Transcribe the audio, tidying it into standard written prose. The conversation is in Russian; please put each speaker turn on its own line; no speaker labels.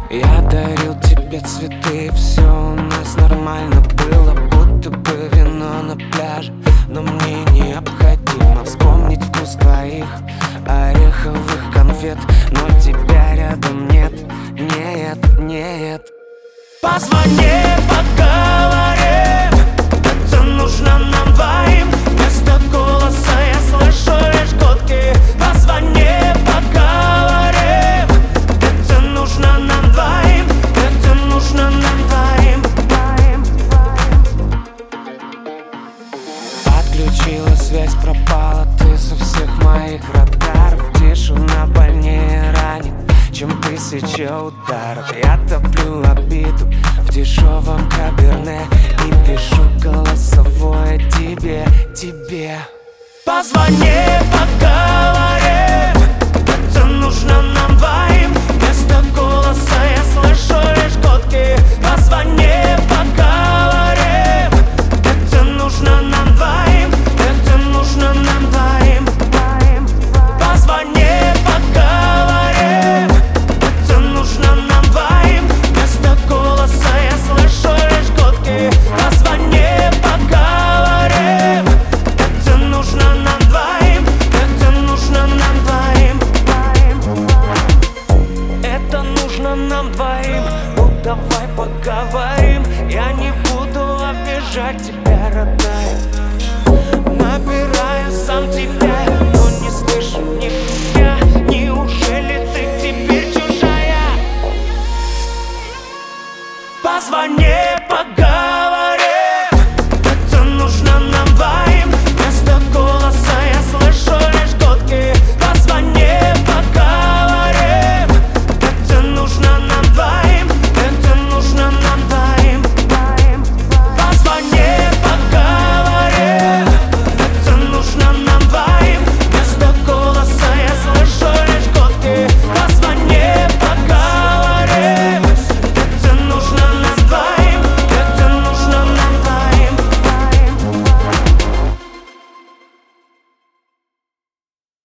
Я дарил тебе цветы, все у нас нормально было, будто бы вино на пляже. Но мне необходимо вспомнить вкус твоих ореховых конфет. Но тебя рядом нет, нет, нет. Позвони, поговорим, это нужно нам двоим. Вместо голоса я слышу лишь гудки. Позвони, поговорим, это нужно нам двоим. Это нужно нам двоим. Отключила связь, пропала ты со всех моих радаров. Тишина больнее ранит, чем тысяча ударов. Я топлю обиду в дешевом каберне и пишу голосовое тебе, тебе. Позвони, поговорим, это нужно нам двоим. Вместо голоса я слышу лишь гудки. Позвони, поговорим, это нужно нам двоим. Это нужно нам двоим. Позвони, поговорим, это нужно нам двоим. Вместо голоса я слышу лишь гудки. Позвони, поговорим, это нужно нам двоим. Это нужно нам двоим. Это нужно нам двоим. Ну давай поговорим. Я не буду обижать тебя, родная. Набираю сам тебя, но не слышу нихуя. Неужели ты теперь чужая? Позвони.